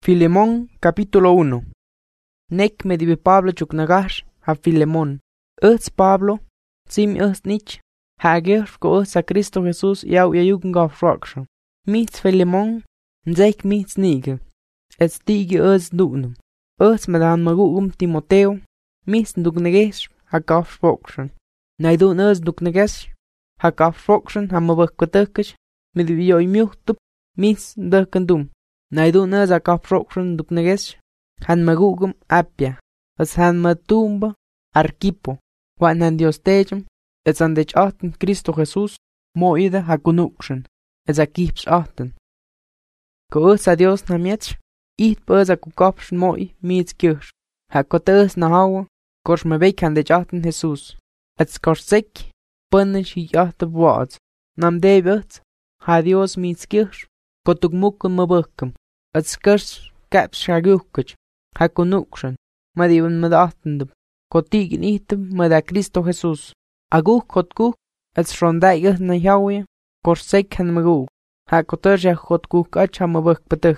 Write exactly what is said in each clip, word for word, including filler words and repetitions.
Filemón capítulo uno. Nek me dibe Pablo chuknagash ha Filemón. Uts Pablo, sim us nich. Hager ko us a Cristo Jesús yau yayugen gaf roksha. Mits Filemón, nzek mits nige. Et stige us dunum. Us madan magugum Timoteo, mis dugnegesh ha gaf roksha. Naidun us dugnegesh ha gaf roksha ha mabakkotukish. Me dibe yoy muhtup, mis dukendum. Naidun us a gaf roksha dugnegesh. Han magugum apia. As han matumba arquipo. Wan han Dios tejum. Et an dech achten Cristo Jesús, moide ha kunukshen, et a kips achten. Ko us a Dios na mietsch, it bus a kukopschen moi miets kirsch, ha koteus na hawa, kors me weik han dech achten Jesús. Et skors sek, punnish hi achte waad, nam debet, ha Dios miets kirsch, kotug mukken me bukkem, et skors kaps ha gukkuch, ha kunukshen, ma diwen me achtendem, kotigen item me da Cristo Jesús. Aguk kot guk, et shrondaigah na Yahweh, korsek han maguk, ha koterja kot guk ach ha mabuk betuk.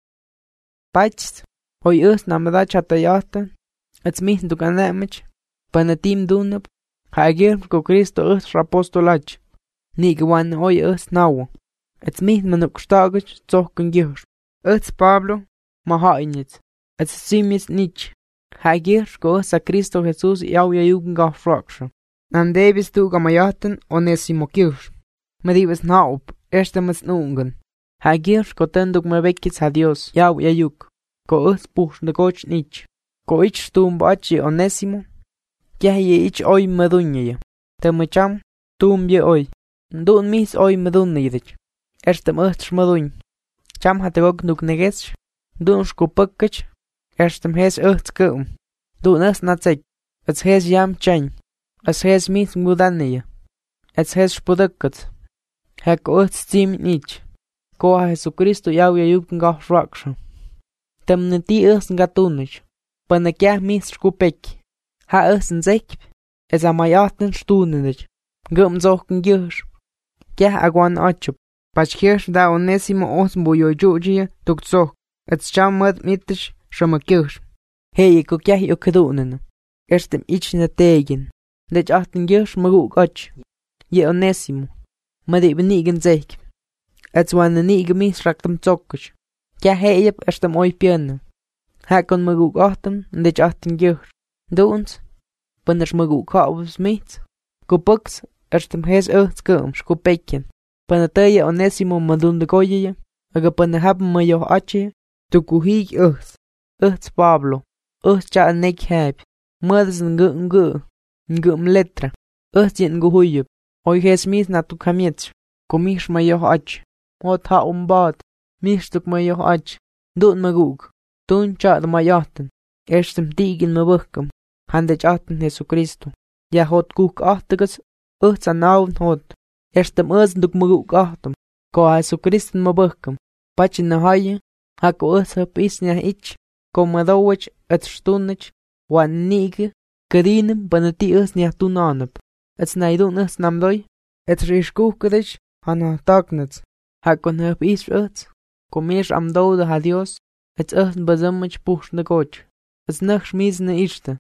Pachts, hoi us na mada chatayata, et smith du ganamich, panatim dunab, ha agir ko Cristo us rapostolach, ni gwan hoi us nawa, et smith manuk stagach zokken gihur. Et Pablo, mahainit, et simis nich, ha agir ko us a Cristo Jesús yau yayugen gaf roksha. Nam Davis tu gamayaten Onésimo kirsch. Me dibes naup, erste mes nungen. Ha kirsch ko tenduk me bekits ha Dios, yau yayuk. Ko us push de goch nich. Ko ich stum bachi Onésimo. Kya ye ich oi medunye. Te me cham, tum ye oi. Ndun mis oi medunye dich. Erste mes medun. Cham hat gog nuk negesch. Dun shko pukkach. Erste mes uchts kum. Dun es natsek. Ets hes yam chain. As hes mit mudania. As hes spodakkat. Hek ots tim nich. Ko a Jesucristo yau yayuken gaf raksha. Temne ti us ngatunich. Panakya mis skupek. Ha us nzek. Es amayaten stunenich. Gum zoken gyrs. Kya agwan achup. Pachkirsch da Onésimo os boyo jujia tukzok. Et chamad mitish shamakirsch. Hey ko kya yokedunen. Erstem ich na tegen. Dech achten girsch maguk ach. Ye Onésimo. Ma de benigen zek. Et zwan nige mis raktem zokish. Kya heyep erstem oi pienne. Hakon maguk achten, dech achten girsch. Doons. Panners maguk haubs mit. Kupux erstem hes uhtskum skupekjen. Panateye Onésimo madunde goye. Aga panne haben ma yo ache. Tukuhig uts. Uts Pablo. Uts cha nek heb. Mothers ngu ngu. Ngum letra. Us jen guhuyup. Oi hes mis na tu kamietz. Komish ma yoh ach. Ot ha umbad. Mish tuk ma yoh ach. Dun maguk. Dun chad ma yachten. Erstem tigin ma bukkam. Handech achten Jesucristo. Ja hot guk achtigas. Us an naun hot. Erstem us duk maguk achtem. Ko Jesucristen ma bukkam. Pachin na haye. Hako us hap isnya ich. Ko madawach et stunnich. Wan nige. Kadinem banati us nia tunanep. Et snaidun us namdoi. Et rishkukadish hana tagnets. Hakon hep is uts. Komish am dode ha Dios. Et us bazamich push de goch. Et nach schmiesne ishte.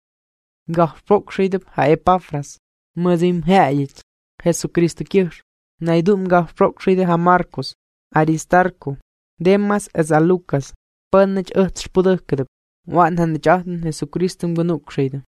Gach prokshidep ha Epaphras. Mazim hayit. Jesucristo kirsch. Naidum gach prokshide ha Marcos. Aristarco. Demas es a Lucas. Pannich uts spudukadep. Wan han de jaten Jesucristum genukshide.